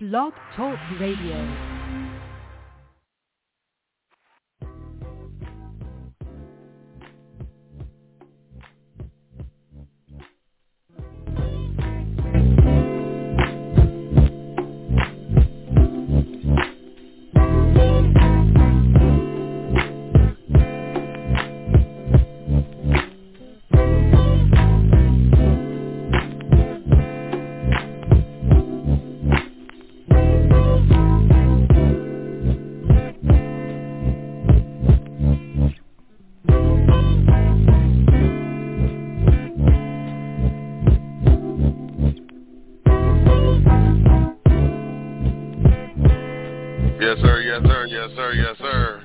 Blog Talk Radio. Yes, sir.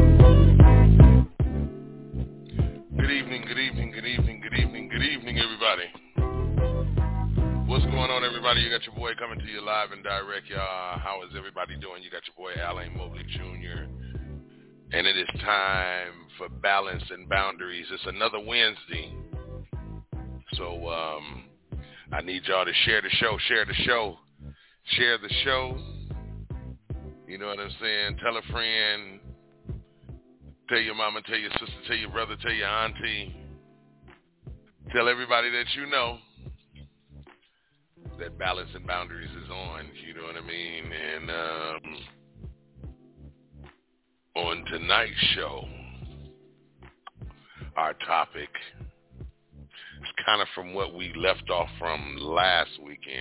Good evening, everybody. What's going on, everybody? You got your boy coming to you live and direct, y'all. How is everybody doing? You got your boy, Alain Mobley Jr., and it is time for Balance and Boundaries. It's another Wednesday, so I need y'all to share the show. You know what I'm saying? Tell a friend, tell your mama, tell your sister, tell your brother, tell your auntie. Tell everybody that you know that Balance and Boundaries is on, you know what I mean? And on tonight's show, our topic is kind of from what we left off from last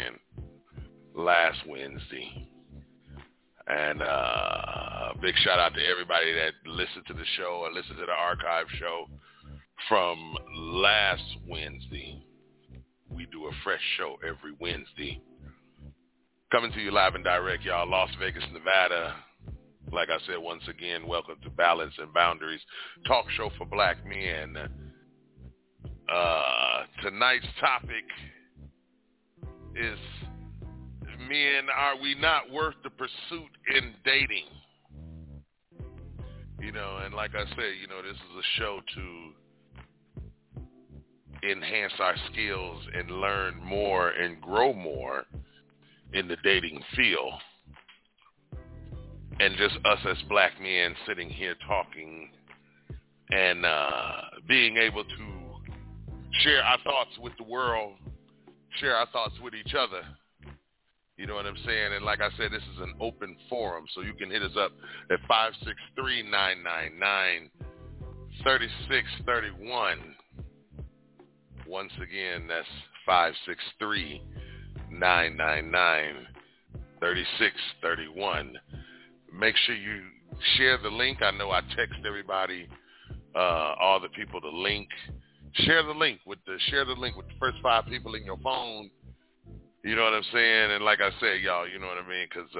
Wednesday. And big shout out to everybody that listened to the show or listened to the archive show from last Wednesday. We do a fresh show every Wednesday. Coming to you live and direct, y'all, Las Vegas, Nevada. Like I said, once again, welcome to Balance and Boundaries, talk show for black men. Tonight's topic is, men, are we not worth the pursuit in dating? You know, and like I said, you know, this is a show to enhance our skills and learn more and grow more in the dating field. And just us as black men sitting here talking and being able to share our thoughts with the world, share our thoughts with each other. You know what I'm saying? And like I said, this is an open forum, so you can hit us up at 563-999-3631. Once again, that's 563-999-3631. Make sure you share the link. I know I text everybody, all the people, the link. Share the link with the first 5 people in your phone. You know what I'm saying? And like I said, y'all, you know what I mean? Because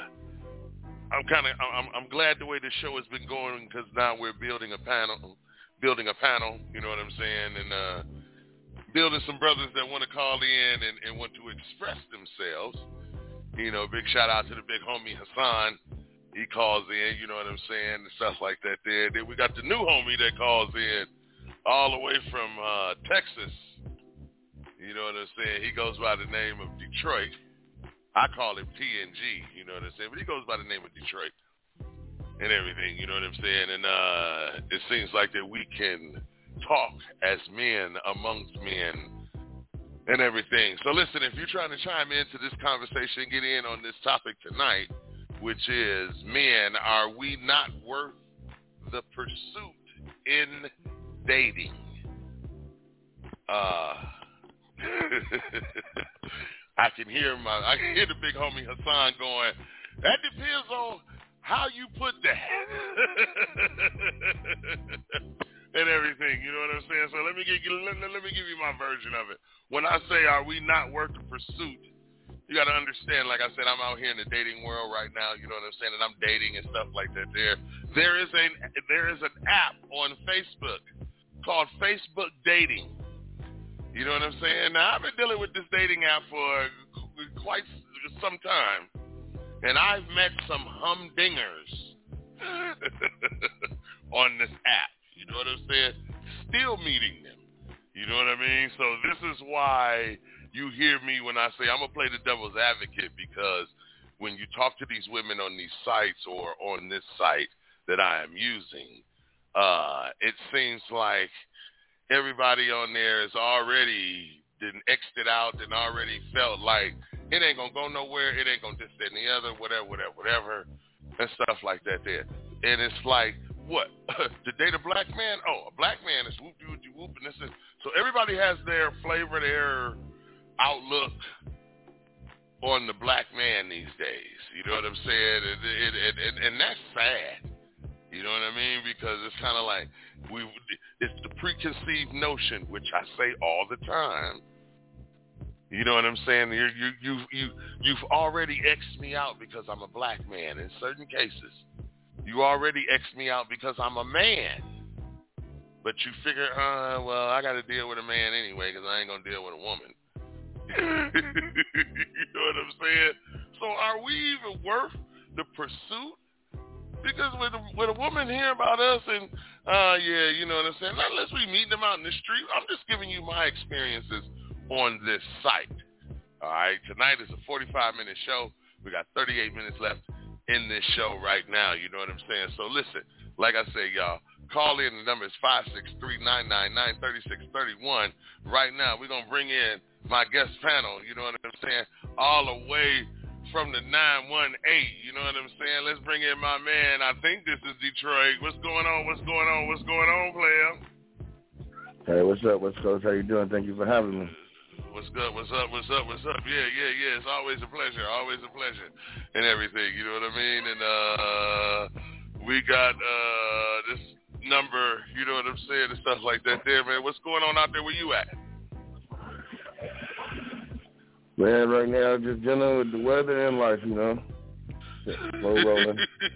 I'm glad the way the show has been going, because now we're building a panel, you know what I'm saying? And building some brothers that want to call in and want to express themselves. You know, big shout out to the big homie Hassan. He calls in, you know what I'm saying, and stuff like that there. Then we got the new homie that calls in all the way from Texas. You know what I'm saying? He goes by the name of Detroit. I call him TNG, you know what I'm saying? But he goes by the name of Detroit and everything, you know what I'm saying? And it seems like that we can talk as men amongst men and everything. So listen, if you're trying to chime into this conversation, get in on this topic tonight, which is, men, are we not worth the pursuit in dating? I can hear the big homie Hassan going, that depends on how you put that and everything, you know what I'm saying? So let me give you my version of it. When I say, are we not worth the pursuit, you got to understand, like I said, I'm out here in the dating world right now, you know what I'm saying, and I'm dating and stuff like that. There is an app on Facebook called Facebook Dating. You know what I'm saying? Now, I've been dealing with this dating app for quite some time, and I've met some humdingers on this app. You know what I'm saying? Still meeting them. You know what I mean? So this is why you hear me when I say I'm going to play the devil's advocate, because when you talk to these women on these sites or on this site that I am using, it seems like everybody on there is already X'd it out and already felt like it ain't going to go nowhere, it ain't going to this, that, and the other, whatever, and stuff like that there. And it's like, what? To date a black man? Oh, a black man is whoop, and this is... So everybody has their flavor, their outlook on the black man these days. You know what I'm saying? And that's sad. You know what I mean? Because it's kind of like it's the preconceived notion, which I say all the time. You know what I'm saying? You've already X'd me out because I'm a black man in certain cases. You already X'd me out because I'm a man. But you figure, well, I got to deal with a man anyway because I ain't going to deal with a woman. You know what I'm saying? So are we even worth the pursuit? Because when a woman hear about us and, yeah, you know what I'm saying? Not unless we meet them out in the street. I'm just giving you my experiences on this site. All right? Tonight is a 45-minute show. We got 38 minutes left in this show right now. You know what I'm saying? So listen, like I say, y'all, call in. The number is 563-999-3631. Right now, we're going to bring in my guest panel, you know what I'm saying, all the way from the 918, you know what I'm saying? Let's bring in my man. I think this is Detroit. What's going on, player? Hey, what's up, Coach? How you doing? Thank you for having me. What's good? What's up? Yeah. It's always a pleasure. And everything, you know what I mean? And we got this number, you know what I'm saying, and stuff like that there, man. What's going on out there where you at? Man, right now, just dealing with the weather and life, you know. Slow rolling.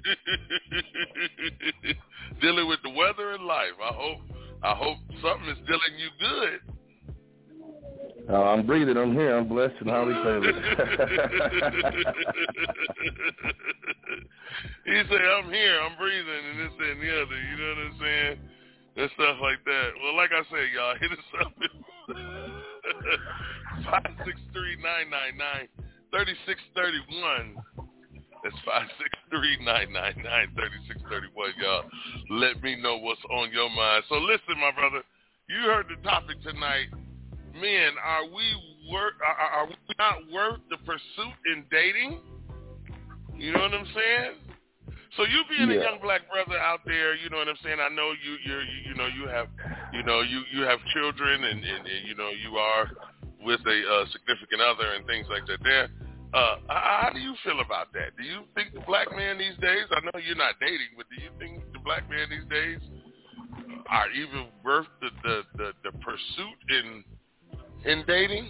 Dealing with the weather and life. I hope something is dealing you good. I'm breathing. I'm here. I'm blessed and highly favored. He said, I'm here. I'm breathing and this and the other. You know what I'm saying? And stuff like that. Well, like I said, y'all, hit us up. 563-999-3631. That's 563-999-3631, y'all. Let me know what's on your mind. So listen, my brother, you heard the topic tonight. Men, are we not worth the pursuit in dating? You know what I'm saying? So you being a young black brother out there, you know what I'm saying? I know you have children and you know you are with a significant other and things like that. There, how do you feel about that? Do you think the black man these days? I know you're not dating, but do you think the black man these days are even worth the pursuit in dating?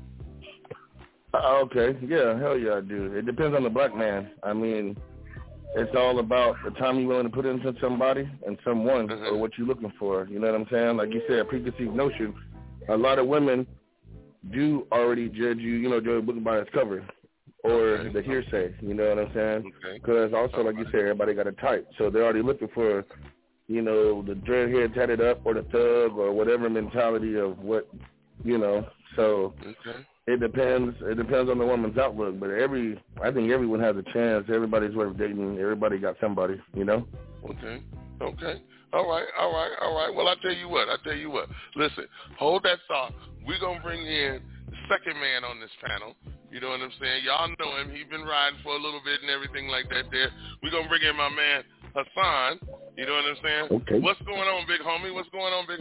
Okay, yeah, hell yeah, I do. It depends on the black man. I mean, it's all about the time you're willing to put into somebody and someone or what you're looking for. You know what I'm saying? Like you said, preconceived notion. A lot of women do already judge you, you know, judge a book by its cover or the hearsay. You know what I'm saying? Because also, like you said, everybody got a type. So they're already looking for, you know, the dreadhead tatted up or the thug or whatever mentality of what, you know. So it depends. It depends on the woman's outlook. But I think everyone has a chance. Everybody's worth dating. Everybody got somebody, you know? Okay. All right. Well, I tell you what. Listen, hold that thought. We're going to bring in the second man on this panel. You know what I'm saying? Y'all know him. He's been riding for a little bit and everything like that there. We're going to bring in my man, Hassan. You know what I'm saying? Okay. What's going on, big homie? What's going on?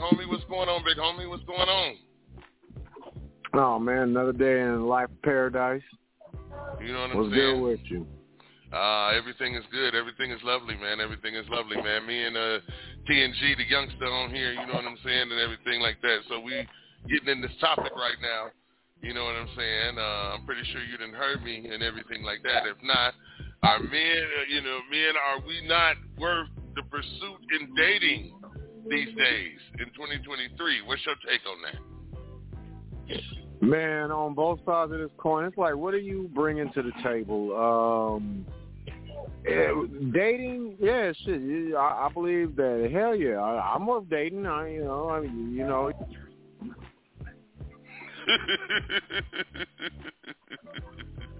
Oh, man, another day in life paradise. You know what I'm What's saying? good with you? Everything is good. Everything is lovely, man. Me and TNG, the youngster on here, you know what I'm saying, and everything like that. So we getting in this topic right now. You know what I'm saying? I'm pretty sure you didn't heard me and everything like that. If not, are men, are we not worth the pursuit in dating these days in 2023? What's your take on that? Man, on both sides of this coin, it's like, what are you bringing to the table? Dating, yeah, shit. I believe that. Hell yeah, I'm worth dating.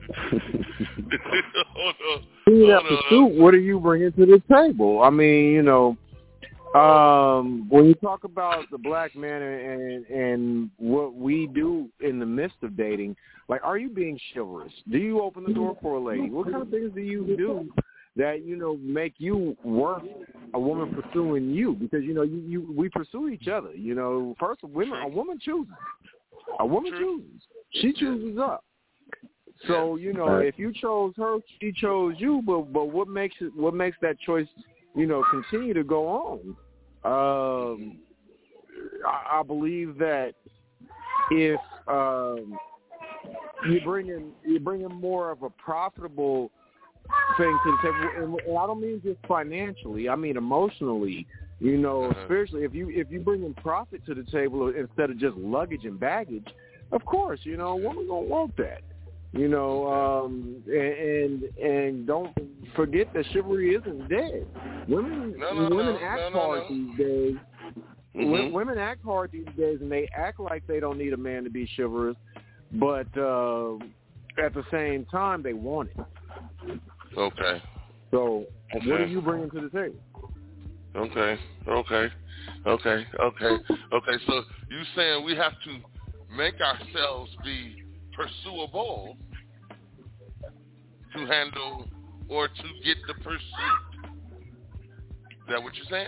What are you bringing to the table? I mean, you know, when you talk about the black man and what we do in the midst of dating, like, are you being chivalrous? Do you open the door for a lady? What kind of things do you do that, you know, make you worth a woman pursuing you? Because, you know, we pursue each other. You know, first, a woman chooses. A woman chooses. She chooses us. So, you know, if you chose her, she chose you. But what makes that choice, you know, continue to go on? I believe that if you bring in more of a profitable thing to the table, and I don't mean just financially, I mean emotionally, you know, spiritually. If you bring in profit to the table instead of just luggage and baggage, of course, you know, a woman gonna want that. You know, and don't forget that chivalry isn't dead. Women act hard these days. Women act hard these days, and they act like they don't need a man to be chivalrous, but at the same time, they want it. Okay. So, what are you bringing to the table? Okay. So you saying we have to make ourselves be pursuable to handle or to get the pursuit. Is that what you're saying?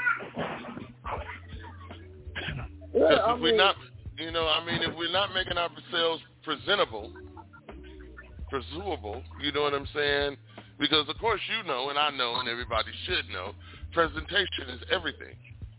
Because if we're not, you know, I mean, if we're not making ourselves presentable, pursuable, you know what I'm saying? Because, of course, you know, and I know, and everybody should know, presentation is everything.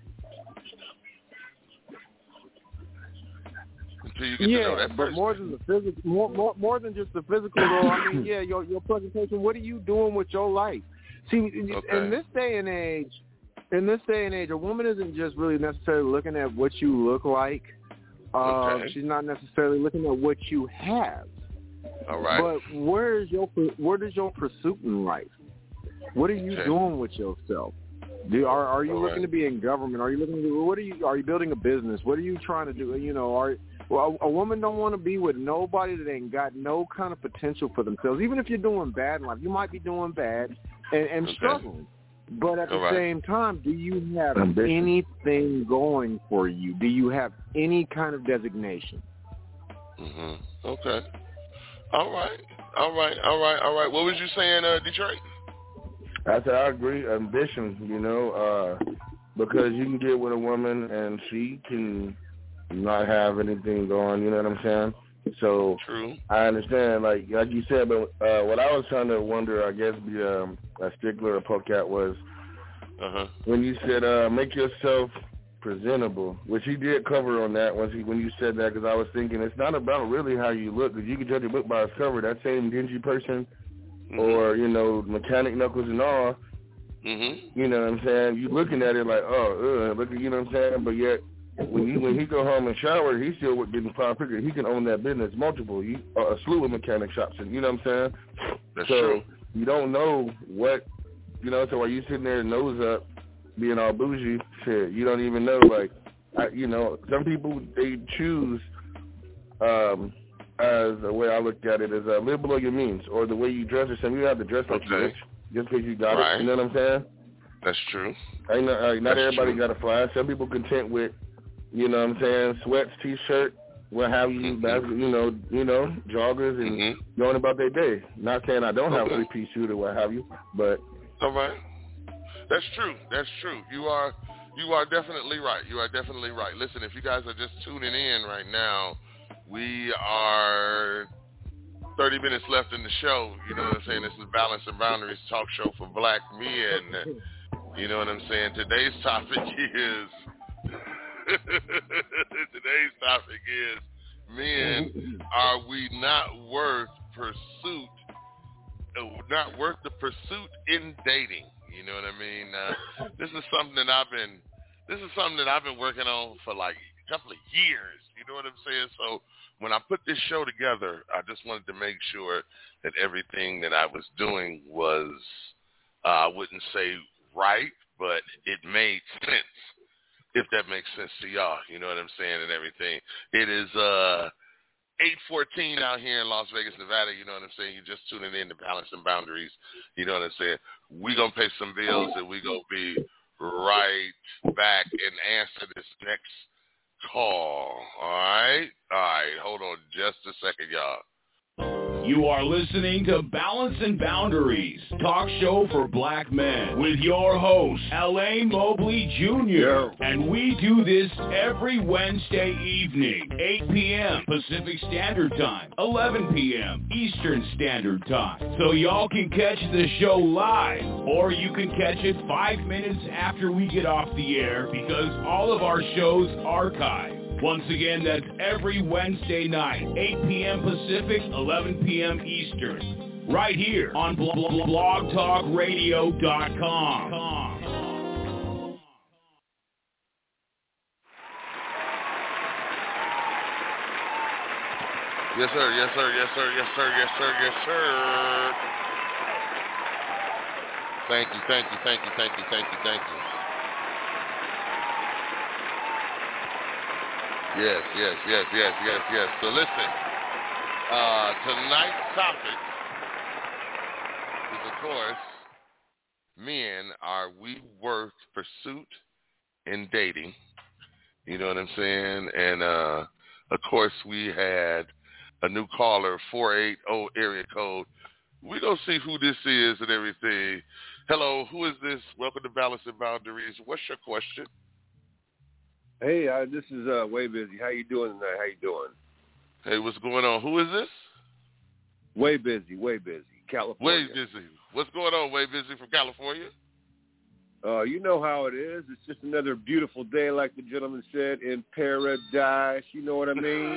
Until you get to know that but more than the physical, more than just the physical, though. I mean, your presentation. What are you doing with your life? See, in this day and age, a woman isn't just really necessarily looking at what you look like. She's not necessarily looking at what you have. All right. But where is your pursuit in life? What are you doing with yourself? Are you looking to be in government? Are you looking to are you building a business? What are you trying to do? You know, a woman don't want to be with nobody that ain't got no kind of potential for themselves. Even if you're doing bad in life, you might be doing bad and struggling. But at the same time, do you have anything going for you? Do you have any kind of designation? Okay. All right. What was you saying, Detroit? I said I agree. Ambition, you know, because you can get with a woman and she can not have anything going. You know what I'm saying? So true. I understand, like you said, but what I was trying to wonder, I guess, be a stickler or poke at was when you said make yourself presentable, which he did cover on that when you said that, because I was thinking it's not about really how you look, because you can judge a book by its cover. That same dingy person, or you know, mechanic knuckles and all, you know what I'm saying? You looking at it like, look, you know what I'm saying? But yet when he go home and shower, he's still getting five figures. He can own that business, multiple, a slew of mechanic shops, and you know what I'm saying? That's so true. You don't know what, you know. So while you sitting there nose up, being all bougie, shit, you don't even know. Like, you know, some people they choose as the way I look at it is live below your means, or the way you dress or something. You don't have to dress like you're rich just because you got it. You know what I'm saying? That's true. Not everybody got to fly. Some people content with, you know what I'm saying, sweats, t-shirt, what have you, you know, joggers, and going about their day. Not saying I don't have a three-piece suit or what have you, but all right. That's true. You are definitely right. Listen, if you guys are just tuning in right now, we are 30 minutes left in the show. You know what I'm saying? This is Balance and Boundaries talk show for black men. You know what I'm saying? Today's topic is men, are we not worth pursuit? Not worth the pursuit in dating. You know what I mean? This is something that I've been working on for like a couple of years. You know what I'm saying? So when I put this show together, I just wanted to make sure that everything that I was doing was, I wouldn't say right, but it made sense. If that makes sense to y'all, you know what I'm saying, and everything. It is 8:14 out here in Las Vegas, Nevada. You know what I'm saying? You're just tuning in to Balancing Boundaries. You know what I'm saying? We're going to pay some bills, and we're going to be right back and answer this next call. All right? All right. Hold on just a second, y'all. You are listening to Balancing Boundaries, talk show for black men, with your host, L.A. Mobley Jr. And we do this every Wednesday evening, 8 p.m. Pacific Standard Time, 11 p.m. Eastern Standard Time. So y'all can catch the show live, or you can catch it 5 minutes after we get off the air, because all of our shows archive. Once again, that's every Wednesday night, 8 p.m. Pacific, 11 p.m. Eastern, right here on blogtalkradio.com. Yes, sir. Yes, sir. Yes, sir. Yes, sir. Yes, sir. Yes, sir. Thank you. Thank you. Thank you. Thank you. Thank you. Thank you. Yes. So listen, tonight's topic is, of course, men, are we worth pursuit in dating? You know what I'm saying? And, of course, we had a new caller, 480 area code. We're going to see who this is and everything. Hello, who is this? Welcome to Balancing Boundaries. What's your question? Hey, this is Way Busy. How you doing tonight? How you doing? Hey, what's going on? Who is this? Way Busy, California. Way Busy. What's going on, Way Busy from California? You know how it is. It's just another beautiful day, like the gentleman said, in paradise. You know what I mean?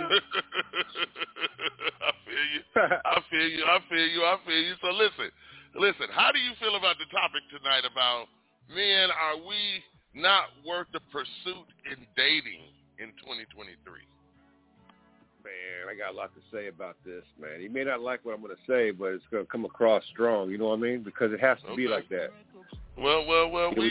I feel you. So listen. How do you feel about the topic tonight about men, are we not worth the pursuit in dating in 2023? Man, I got a lot to say about this, man. You may not like what I'm going to say, but it's going to come across strong, you know what I mean? Because it has to be like that. Well, we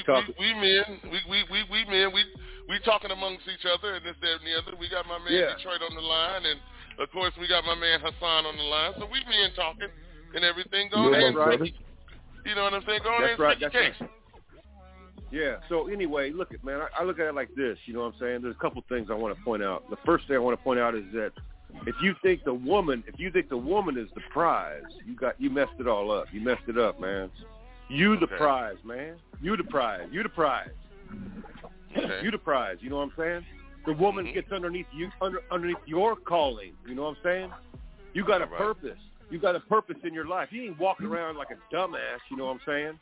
men, we talking amongst each other and this, that, and the other. We got my man Detroit on the line, and, of course, we got my man Hassan on the line. So we men talking and everything. Go ahead. Right. You know what I'm saying? Go ahead and speak your case. Right. Yeah, so anyway, look at, man, I look at it like this, you know what I'm saying? There's a couple things I want to point out. The first thing I want to point out is that if you think the woman is the prize, you messed it all up. You messed it up, man. You the prize, man. You the prize. Okay. You the prize, you know what I'm saying? The woman gets underneath you, underneath your calling, you know what I'm saying? You got a purpose. You got a purpose in your life. You ain't walking around like a dumbass, you know what I'm saying?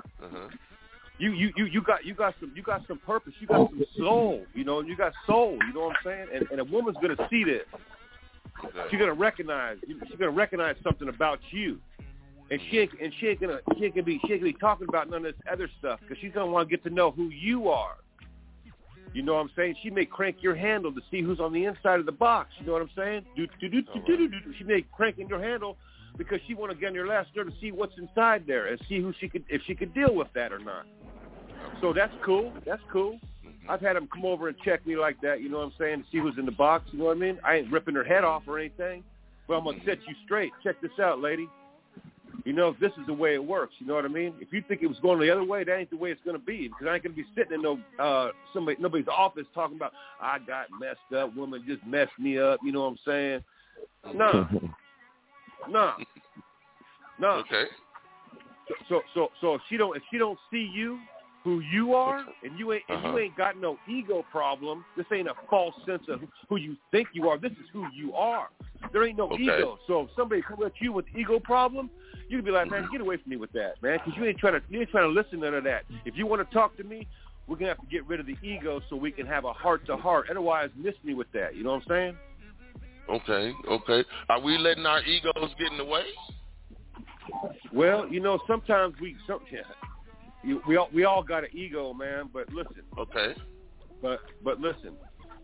You got some purpose. You got some soul. You know, you got soul. You know what I'm saying? And a woman's gonna see this. She's gonna recognize. She's gonna recognize something about you. And she ain't gonna be talking about none of this other stuff, because she's gonna want to get to know who you are. You know what I'm saying? She may crank your handle to see who's on the inside of the box. You know what I'm saying? She may crank in your handle because she want to get on your last nerve to see what's inside there and see if she could deal with that or not. So that's cool. I've had them come over and check me like that, you know what I'm saying, to see who's in the box, you know what I mean? I ain't ripping her head off or anything, but I'm going to set you straight. Check this out, lady. You know, this is the way it works, you know what I mean? If you think it was going the other way, that ain't the way it's going to be, because I ain't going to be sitting in nobody's office talking about, I got messed up, woman just messed me up, you know what I'm saying? No. Okay. So if she don't see you, who you are, and you ain't got no ego problem. This ain't a false sense of who you think you are. This is who you are. There ain't no ego. So if somebody comes at you with ego problem, you can be like, man, get away from me with that, man, because you ain't trying to listen to none of that. If you want to talk to me, we're gonna have to get rid of the ego so we can have a heart to heart. Otherwise, miss me with that. You know what I'm saying? Okay. Are we letting our egos get in the way? Well, you know, sometimes we all got an ego, man. But listen. Okay. But listen.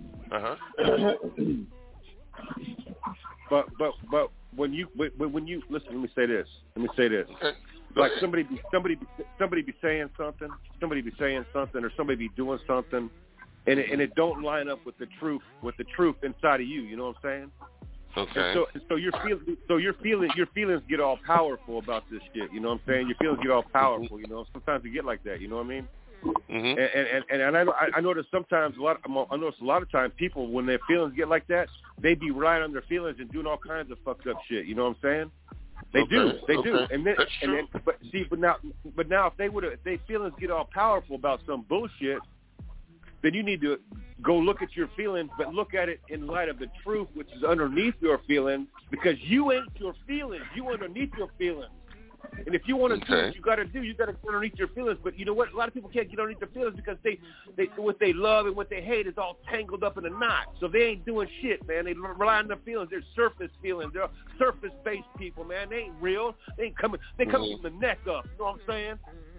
But when you listen, let me say this. Okay. Like somebody be saying something, or somebody be doing something, and it don't line up with the truth inside of you. You know what I'm saying? Okay. So your feelings get all powerful about this shit. You know what I'm saying? Your feelings get all powerful. You know, sometimes you get like that. You know what I mean? Mm-hmm. And I notice sometimes I notice a lot of times people, when their feelings get like that, they be relying on their feelings and doing all kinds of fucked up shit. You know what I'm saying? They do. And then, that's true. But now if they feelings get all powerful about some bullshit, then you need to go look at your feelings, but look at it in light of the truth, which is underneath your feelings, because you ain't your feelings. You underneath your feelings. And if you want to do what you got to do, you got to get underneath your feelings. But you know what? A lot of people can't get underneath their feelings because they what they love and what they hate is all tangled up in a knot. So they ain't doing shit, man. They rely on their feelings. They're surface feelings. They're surface-based people, man. They ain't real. They ain't coming. They come from the neck up. You know what I'm saying?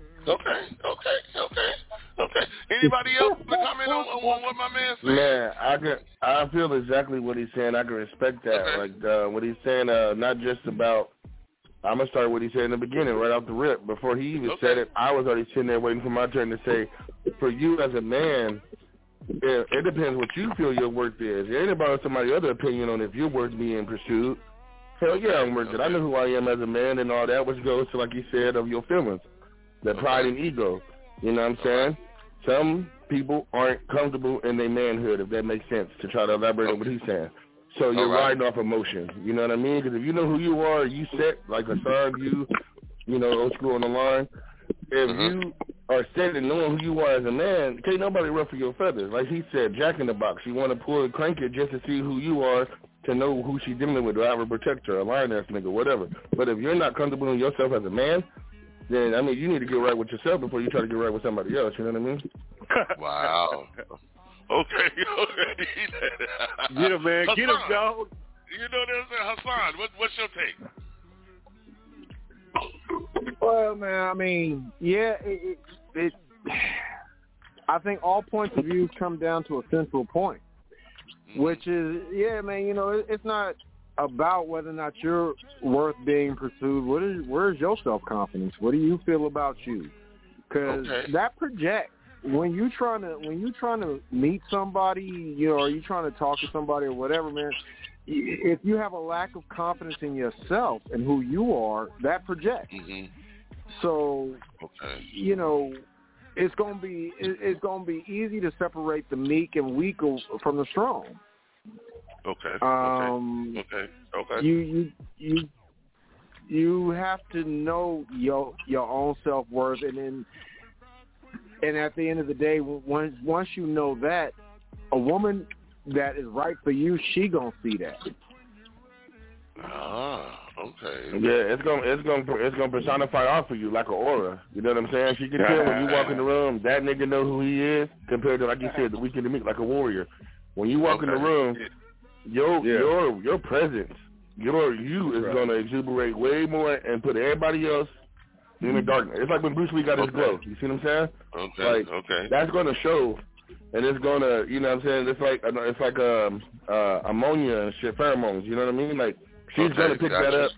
Okay. Anybody else to comment on what my man said? Man, I feel exactly what he's saying. I can respect that. Okay. Like what he's saying, not just about. I'm gonna start what he said in the beginning, right off the rip. Before he even said it, I was already sitting there waiting for my turn to say, for you as a man, it depends what you feel your worth is. It ain't about somebody's other opinion on if you're worth being pursued. Hell yeah, I'm worth it. I know who I am as a man and all that, which goes to, like you said, of your feelings, the pride and ego. You know what I'm saying? Some people aren't comfortable in their manhood, if that makes sense, to try to elaborate on what he's saying. So you're riding off emotion. You know what I mean? Because if you know who you are, you set, like Hassan, you know, old school on the line. If you are set and knowing who you are as a man, can't nobody ruffle your feathers. Like he said, Jack in the Box. You want to pull and crank it just to see who you are, to know who she's dealing with, or have a protector, a lion-ass nigga, whatever. But if you're not comfortable in yourself as a man, then, I mean, you need to get right with yourself before you try to get right with somebody else. You know what I mean? Wow. Okay. Get him, man. Hassan, Get him, dog. You know what I'm saying? Hassan, what's your take? Well, man, I mean, yeah, it I think all points of view come down to a central point, which is, yeah, man, you know, it's not about whether or not you're worth being pursued. Where's your self-confidence? What do you feel about you? Because that projects. When you trying to meet somebody, you know, or you trying to talk to somebody or whatever, man, if you have a lack of confidence in yourself and who you are, that projects. So, you know, it's gonna be easy to separate the meek and weak from the strong. You have to know your own self-worth, and at the end of the day, once you know that, a woman that is right for you, she gonna see that. Yeah, it's gonna personify off for you like an aura. You know what I'm saying? She can tell when you walk in the room, that nigga know who he is, compared to, like you said, the weak and the meek, like a warrior. When you walk in the room, your presence, you is gonna exuberate way more and put everybody else in the darkness. It's like when Bruce Lee got his glow. You see what I'm saying? That's going to show, and it's going to, you know what I'm saying? It's like ammonia and shit, pheromones. You know what I mean? Like, she's going to pick that up,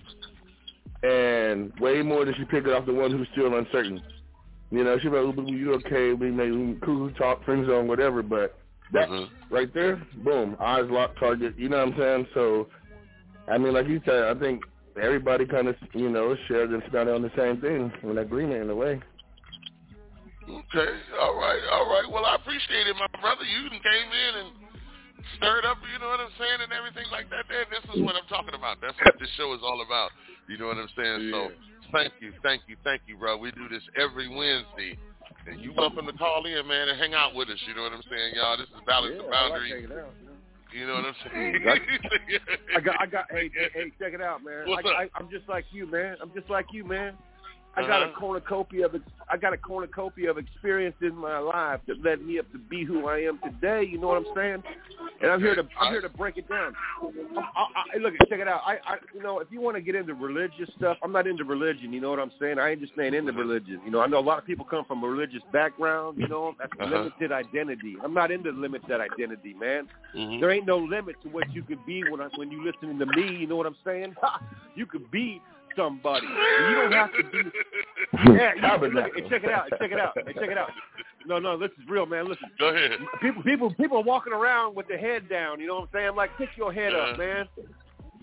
and way more than she pick it off the one who's still uncertain. You know, she'll be like, you okay, we may cool, talk, friend zone, whatever, but that right there, boom, eyes locked, target. You know what I'm saying? So, I mean, like you said, I think everybody kind of, you know, shared and spent on the same thing, an agreement in a way. Okay, all right. Well, I appreciate it, my brother. You came in and stirred up, you know what I'm saying, and everything like that. This is what I'm talking about. That's what this show is all about. You know what I'm saying? So thank you, bro. We do this every Wednesday. And you welcome to call in, man, and hang out with us. You know what I'm saying, y'all? This is Balance and Boundary. I like hanging out. You know what I'm saying? Hey, check it out, man. I'm just like you, man. I got a cornucopia of experience in my life that led me up to be who I am today. You know what I'm saying? And I'm here to break it down. Look, check it out. You know, if you want to get into religious stuff, I'm not into religion. You know what I'm saying? I ain't just saying into religion. You know, I know a lot of people come from a religious background. You know, that's limited identity. I'm not into limited identity, man. There ain't no limit to what you could be when you listening to me. You know what I'm saying? You could be somebody. You don't have to be. Yeah, check it out. No, this is real, man. Listen. Go ahead. People are walking around with their head down. You know what I'm saying? I'm like, pick your head up, man.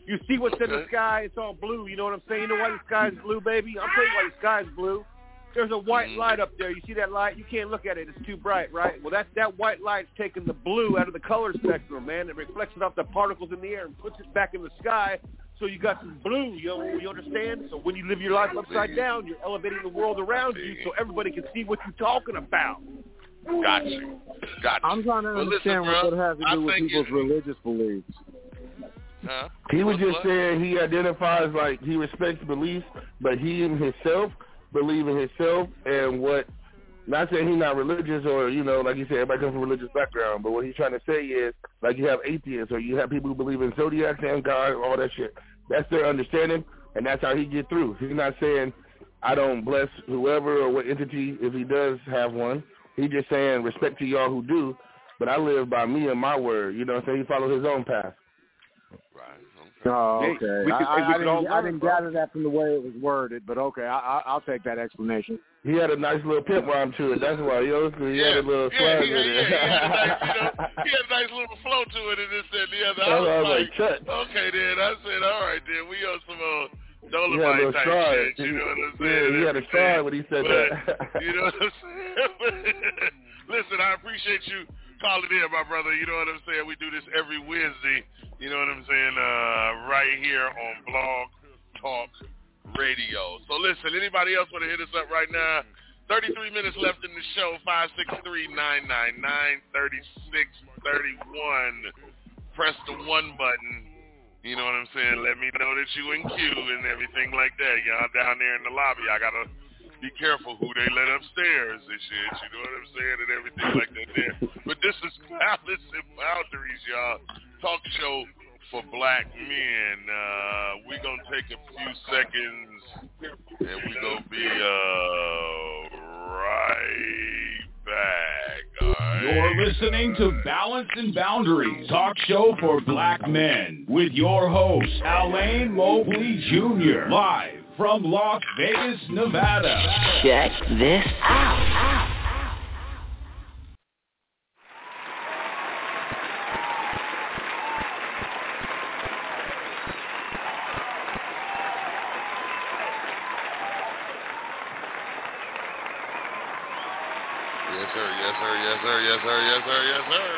You see what's in the sky? It's all blue. You know what I'm saying? You know why the sky's blue, baby? I'll tell you why the sky's blue. There's a white light up there. You see that light? You can't look at it. It's too bright, right? Well, that white light's taking the blue out of the color spectrum, man. It reflects it off the particles in the air and puts it back in the sky. So you got some blue, you understand? So when you live your life upside down, you're elevating the world around you so everybody can see what you're talking about. Got you. I'm trying to understand what that has to do with people's religious beliefs. Huh? He was just saying he identifies like he respects beliefs, but he and himself believe in himself and what. Not saying he's not religious or, like you said, everybody comes from a religious background, but what he's trying to say is, like you have atheists or you have people who believe in zodiacs and God, all that shit. That's their understanding, and that's how he get through. He's not saying, I don't bless whoever or what entity if he does have one. He's just saying, respect to y'all who do, but I live by me and my word. You know what I'm saying? He follows his own path. Right. Oh, okay. I didn't bro. gather that from the way it was worded, but okay, I'll take that explanation. He had a nice little pimp rhyme to it. That's why, he had a little slide in it. He had a nice little flow to it, and this and the other. I was like, okay, then. I said, all right, then. We on some Dolomite type shit. You know what I'm saying? He had a stride when he said that. You know what I'm saying? Listen, I appreciate you calling in, my brother. You know what I'm saying? We do this every Wednesday. You know what I'm saying? Right here on Blog Talk Radio. So listen, anybody else want to hit us up right now? 33 minutes left in the show. 563-999-3631. Press the 1 button. You know what I'm saying? Let me know that you in queue and everything like that. Y'all down there in the lobby. I gotta be careful who they let upstairs and shit. You know what I'm saying? And everything like that there. But this is Balance and Boundaries, y'all. Talk show for black men. We're going to take a few seconds and we're going to be right back. All right? You're listening to Balance and Boundaries, talk show for black men with your host, Alain Mobley Jr., live from Las Vegas, Nevada. Check this out. Yes, sir. Yes, sir. Yes, sir. Yes, sir. Yes, sir. Yes, sir.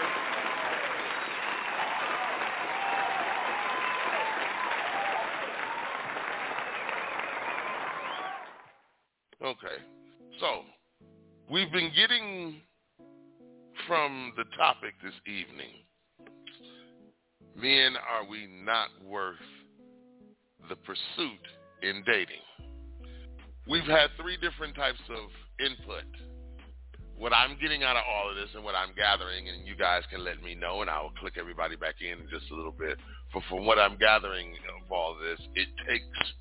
Okay. So, we've been getting from the topic this evening, men, are we not worth the pursuit in dating? We've had 3 different types of input. What I'm getting out of all of this and what I'm gathering, and you guys can let me know, and I will click everybody back in just a little bit. But from what I'm gathering of all of this, it takes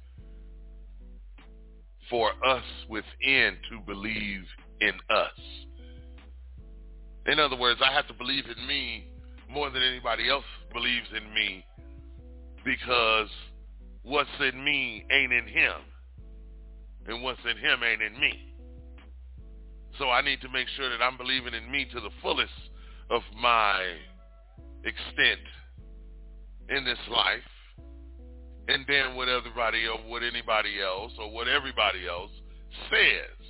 for us within to believe in us. In other words, I have to believe in me more than anybody else believes in me, because what's in me ain't in him, and what's in him ain't in me. So I need to make sure that I'm believing in me to the fullest of my extent in this life. And then what everybody else, what anybody else, or what everybody else says.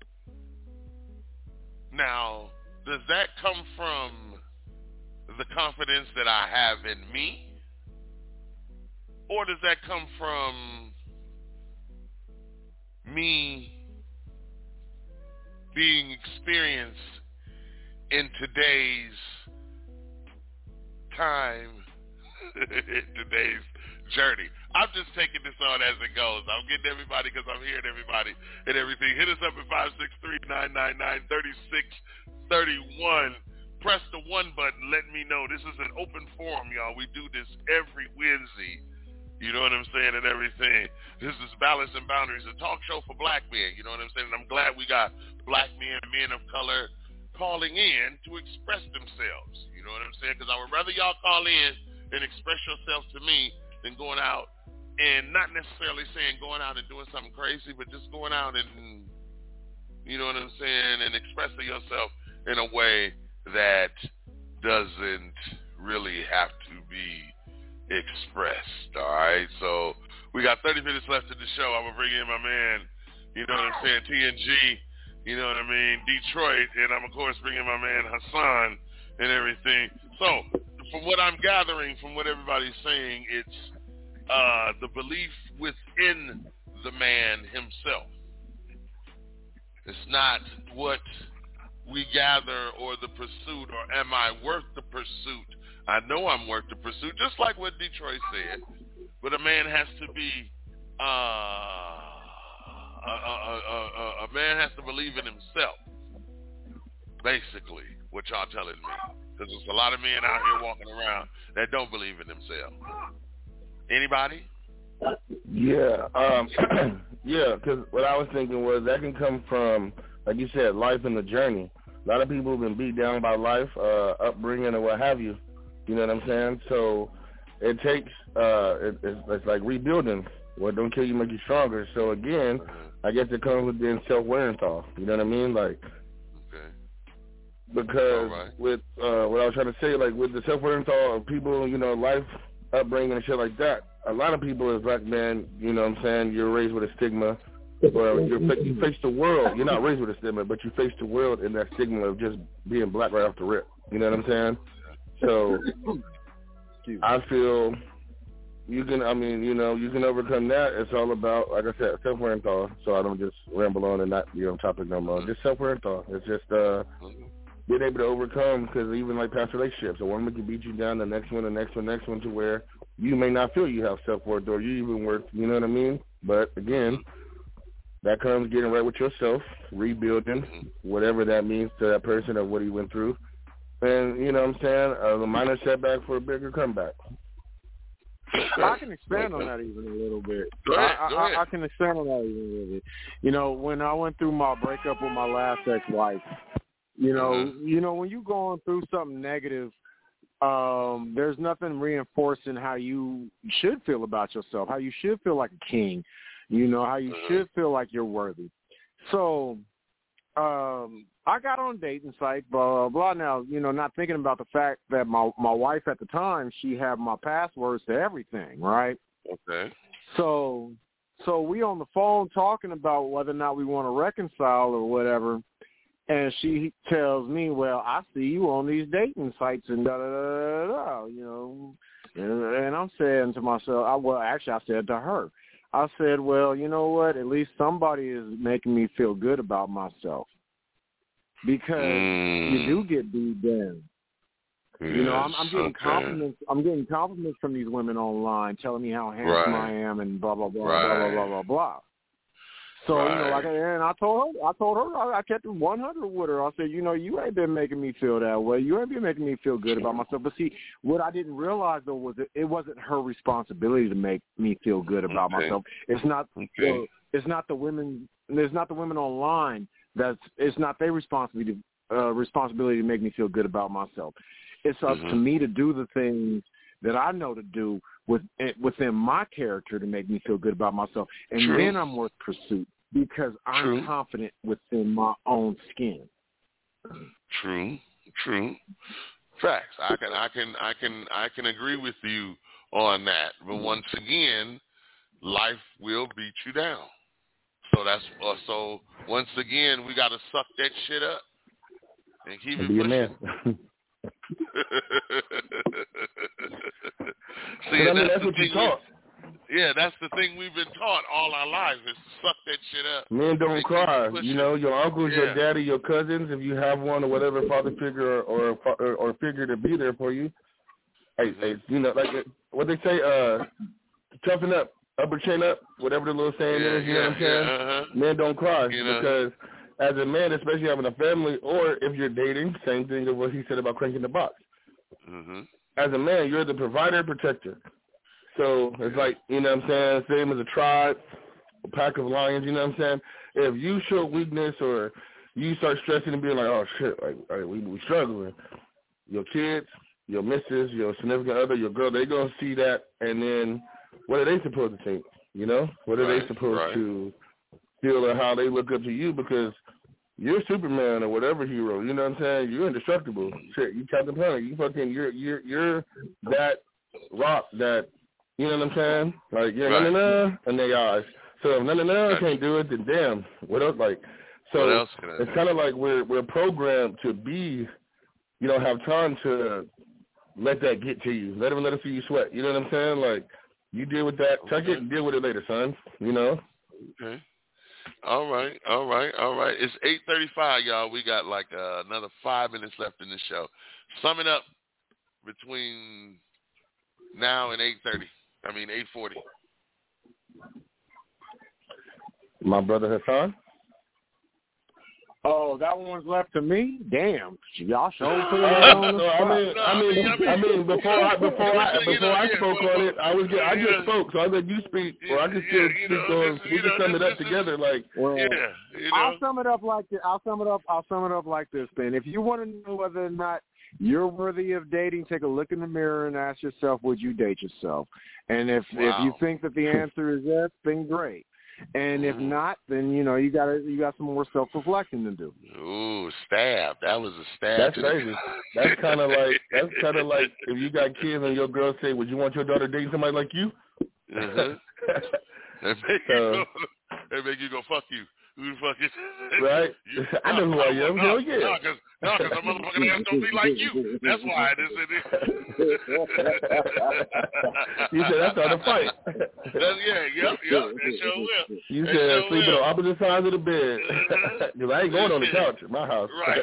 Now, does that come from the confidence that I have in me? Or does that come from me being experienced in today's time, in today's journey? I'm just taking this on as it goes. I'm getting everybody because I'm hearing everybody and everything. Hit us up at 563-999-3631. Press the 1 button. Let me know. This is an open forum, y'all. We do this every Wednesday. You know what I'm saying, and everything. This is Balance and Boundaries, a talk show for black men. You know what I'm saying? And I'm glad we got black men, men of color calling in to express themselves. You know what I'm saying? Because I would rather y'all call in and express yourselves to me than going out and not necessarily saying going out and doing something crazy, but just going out and, you know what I'm saying, and expressing yourself in a way that doesn't really have to be expressed. All right, so we got 30 minutes left in the show. I'm gonna bring in my man, you know what I'm saying, TNG, you know what I mean, Detroit, and I'm of course bringing my man Hassan and everything. So from what I'm gathering, from what everybody's saying, it's the belief within the man himself. It's not what we gather or the pursuit, or am I worth the pursuit? I know I'm worth the pursuit, just like what Detroit said. But a man has to be, a man has to believe in himself, basically, what y'all telling me. Because there's a lot of men out here walking around that don't believe in themselves. Anybody? Yeah, yeah, because what I was thinking was that can come from, like you said, life and the journey. A lot of people have been beat down by life, upbringing, or what have you. You know what I'm saying? So it takes, it's like rebuilding. What don't kill you make you stronger. So again, I guess it comes with being self-Werenthal. You know what I mean? Like, because with what I was trying to say, like with the self-Werenthal of people, you know, life, upbringing, and shit like that, a lot of people as black men, you know what I'm saying, you're raised with a stigma. Well, you face the world. You're not raised with a stigma, but you face the world in that stigma of just being black right off the rip. You know what I'm saying? So I feel you can, I mean, you know, you can overcome that. It's all about, like I said, self-Werenthal, so I don't just ramble on and not be on topic no more. Just self-Werenthal. It's just being able to overcome, because even like past relationships, a woman can beat you down, the next one, to where you may not feel you have self-worth or you even worth, you know what I mean? But again, that comes getting right with yourself, rebuilding, whatever that means to that person or what he went through. And, you know what I'm saying, a minor setback for a bigger comeback. I can expand on that even a little bit. Go ahead. I can expand on that even a little bit. You know, when I went through my breakup with my last ex-wife, you know, when you're going through something negative, there's nothing reinforcing how you should feel about yourself, how you should feel like a king, you know, how you should feel like you're worthy. So I got on dating sites, blah, blah, blah. Now, you know, not thinking about the fact that my wife at the time, she had my passwords to everything, right? Okay. So we on the phone talking about whether or not we want to reconcile or whatever. And she tells me, well, I see you on these dating sites and da-da-da-da-da, you know. And I'm saying to myself, I said to her, I said, well, you know what, at least somebody is making me feel good about myself. Because you do get beat down. You know, I'm getting compliments. I'm getting compliments from these women online telling me how handsome I am and blah, blah, blah, blah, blah, blah, blah, blah. So, you know, like, and I told her, I kept it 100 with her. I said, you know, you ain't been making me feel that way. You ain't been making me feel good about myself. But see, what I didn't realize though was it wasn't her responsibility to make me feel good about myself. It's not. It's not the women. There's not the women online. It's not their responsibility to make me feel good about myself. It's up to me to do the things that I know to do within my character to make me feel good about myself, and then I'm worth pursuit. Because I'm confident within my own skin. True. Facts. I can agree with you on that. But once again, life will beat you down. So once again, we got to suck that shit up and keep it pushing. See, that's what you taught. Yeah, that's the thing we've been taught all our lives is to suck that shit up. Men don't cry. You know, your uncles, your daddy, your cousins, if you have one or whatever father figure or figure to be there for you. Hey, you know, like what they say, toughen up, upper chin up, whatever the little saying is, you know what I'm saying? Men don't cry because as a man, especially having a family, or if you're dating, same thing as what he said about cranking the box. As a man, you're the provider, protector. So it's like, you know what I'm saying, same as a tribe, a pack of lions, you know what I'm saying? If you show weakness or you start stressing and being like, oh, shit, like we struggling, your kids, your missus, your significant other, your girl, they going to see that, and then what are they supposed to think, you know? What are they supposed to feel or how they look up to you because you're Superman or whatever hero, you know what I'm saying? You're indestructible. Shit, you Captain Planet, you fucking, you're that rock that, you know what I'm saying? Like, yeah, Right. no, and they eyes. So if no, can't do it, then damn, what else? Like, so what else can I it's do? kind of like we're programmed to be, you don't have time to let that get to you. Let it see you sweat. You know what I'm saying? Like, you deal with that, tuck it, and deal with it later, son. You know? Okay. All right. It's 8:35, y'all. We got like another 5 minutes left in the show. Sum it up between now and 8:40. My brother Hassan. Oh, that one's left to me. Damn, y'all sure put it on the spot. I mean, before I spoke on it, I just spoke, so I let you speak, or I can still speak on. We can sum it up together, like. Well, I'll sum it up like this. I'll sum it up like this. Then, if you want to know whether or not you're worthy of dating, take a look in the mirror and ask yourself, would you date yourself? And if you think that the answer is yes, then great. And if not, then you got some more self-reflecting to do. Ooh, stab! That was a stab. That's crazy. That's kind of like if you got kids and your girl say, "Would you want your daughter dating somebody like you?" That make you go, fuck you. Who the fuck is right? I know who I am. Hell yeah. No, because the motherfucking ass don't be like you. That's why it is. You said that's on the fight. Yep. It sure will. You said sleep on opposite sides of the bed. Because I ain't going on the couch at my house. Right.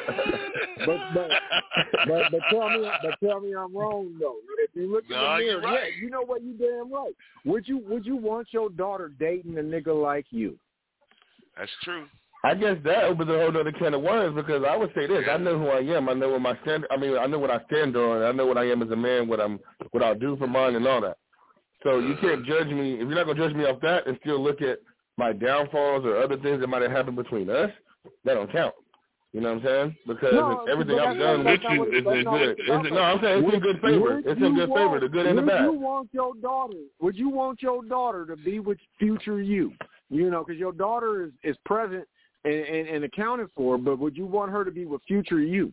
but tell me I'm wrong though. If you look in the mirror, right. You know what? You damn right. Would you want your daughter dating a nigga like you? That's true. I guess that opens a whole other can of worms because I would say this: I know who I am. I know what my stand. I mean, I know what I stand on. I know what I am as a man. What I'll do for mine and all that. So you can't judge me if you're not gonna judge me off that and still look at my downfalls or other things that might have happened between us. That don't count. You know what I'm saying? Because everything I've done with you is good. No, I'm saying it's in good favor. It's in good favor, the good and the bad. Would you want your daughter to be with future you? You know, because your daughter is present and accounted for, but would you want her to be with future you?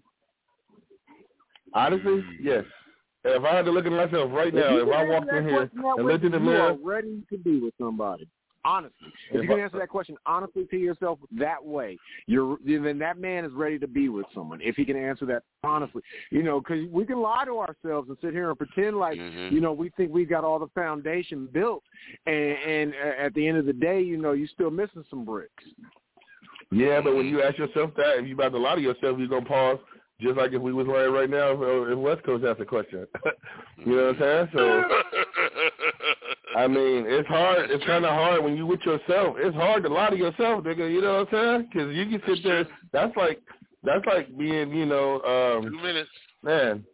Honestly, yes. If I had to look at myself right now, if I walked in here and looked in the mirror. You are ready to be with somebody. Honestly. If you can answer that question honestly to yourself that way, then that man is ready to be with someone. If he can answer that honestly. You know, because we can lie to ourselves and sit here and pretend like, we think we got all the foundation built. And at the end of the day, you're still missing some bricks. Yeah, but when you ask yourself that, if you about to lie to yourself, you're going to pause. Just like if we was right now, if West Coast asked a question. You know what I'm saying? So, I mean, it's hard. It's kind of hard when you with yourself. It's hard to lie to yourself, nigga. You know what I'm saying? Because you can sit there. That's like being, 2 minutes. Man.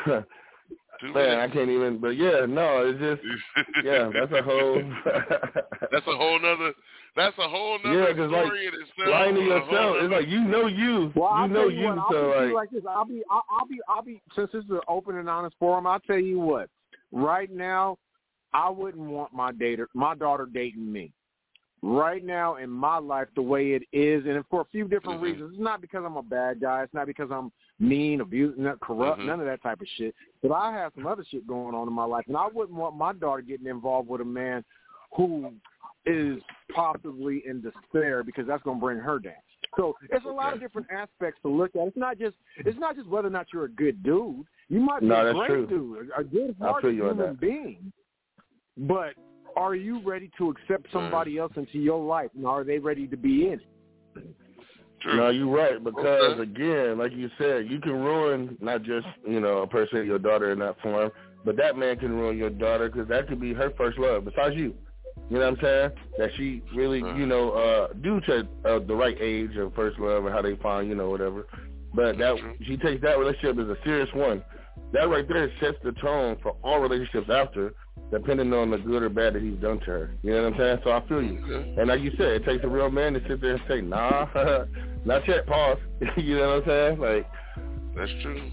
2 Man, minutes. I can't even. But yeah, no, it's just that's a whole. That's a whole nother. That's a whole nother story in itself. Lying to yourself, it's like you. Well, I'll tell you like this. I'll be. Since this is an open and honest forum, I'll tell you what. Right now, I wouldn't want my daughter dating me. Right now in my life, the way it is, and for a few different reasons. It's not because I'm a bad guy. It's not because I'm mean, abusing, corrupt, none of that type of shit. But I have some other shit going on in my life, and I wouldn't want my daughter getting involved with a man who is possibly in despair because that's going to bring her down. So it's a lot of different aspects to look at. It's not just whether or not you're a good dude. You might be a great dude, a good-hearted human being, but are you ready to accept somebody else into your life, and are they ready to be in it? True. No, you're right, because, again, like you said, you can ruin not just, a person, your daughter in that form, but that man can ruin your daughter because that could be her first love, besides you. You know what I'm saying? That she really, due to the right age of first love and how they find, whatever. But she takes that relationship as a serious one. That right there sets the tone for all relationships after, depending on the good or bad that he's done to her. You know what I'm saying? So I feel you. And like you said, it takes a real man to sit there and say, nah, not yet, pause. You know what I'm saying? Like, that's true.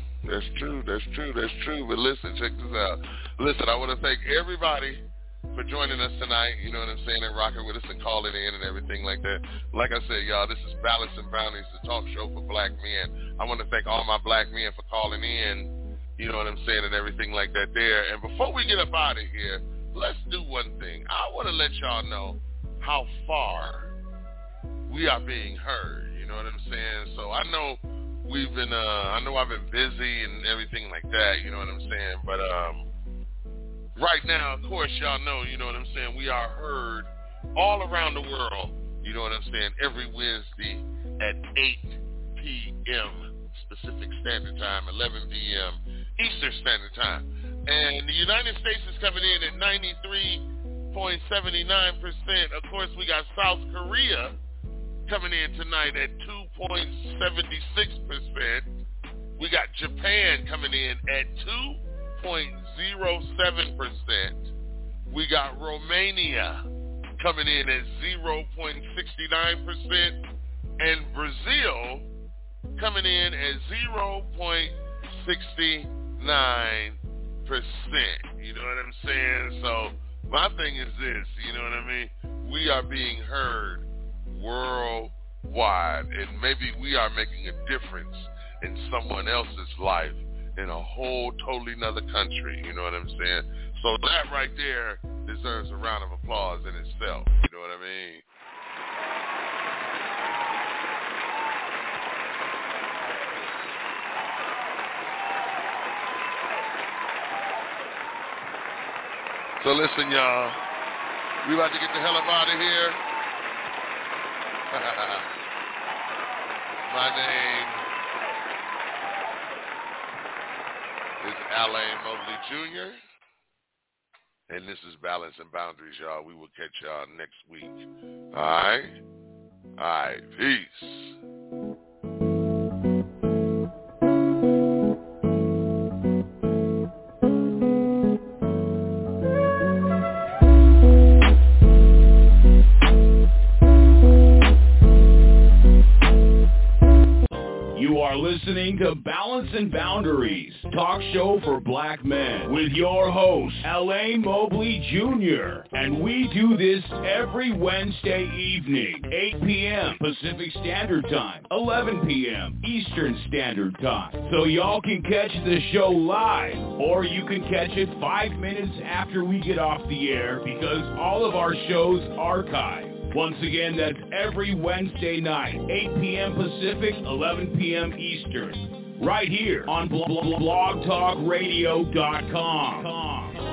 But listen, check this out. Listen, I want to thank everybody for joining us tonight, you know what I'm saying, and rocking with us and calling in and everything like that. Like I said, y'all, this is Balance and Boundaries, the talk show for black men. I want to thank all my black men for calling in you know what I'm saying, and everything like that there. And before we get up out of here, let's do one thing. I want to let y'all know how far we are being heard, you know what I'm saying? So I know I've been busy and everything like that, you know what I'm saying? But right now, of course, y'all know, you know what I'm saying, we are heard all around the world, you know what I'm saying, every Wednesday at 8 p.m. Pacific Standard Time, 11 p.m. Eastern Standard Time. And the United States is coming in at 93.79%. Of course, we got South Korea coming in tonight at 2.76%. We got Japan coming in at 2.07%. We got Romania coming in at 0.69%. And Brazil coming in at 0.69%. You know what I'm saying? So my thing is this, you know what I mean? We are being heard worldwide, and maybe we are making a difference in someone else's life in a whole totally nother country, you know what I'm saying? So that right there deserves a round of applause in itself, you know what I mean? So listen, y'all, we about to get the hell up out of here. My name is Alain Mobley Jr., and this is Balance and Boundaries, y'all. We will catch y'all next week. All right? All right, peace. Listening to Balance and Boundaries, talk show for black men, with your host, Alain Mobley Jr. And we do this every Wednesday evening, 8 p.m. Pacific Standard Time, 11 p.m. Eastern Standard Time. So y'all can catch the show live, or you can catch it 5 minutes after we get off the air, because all of our shows archive. Once again, that's every Wednesday night, 8 p.m. Pacific, 11 p.m. Eastern, right here on blogtalkradio.com.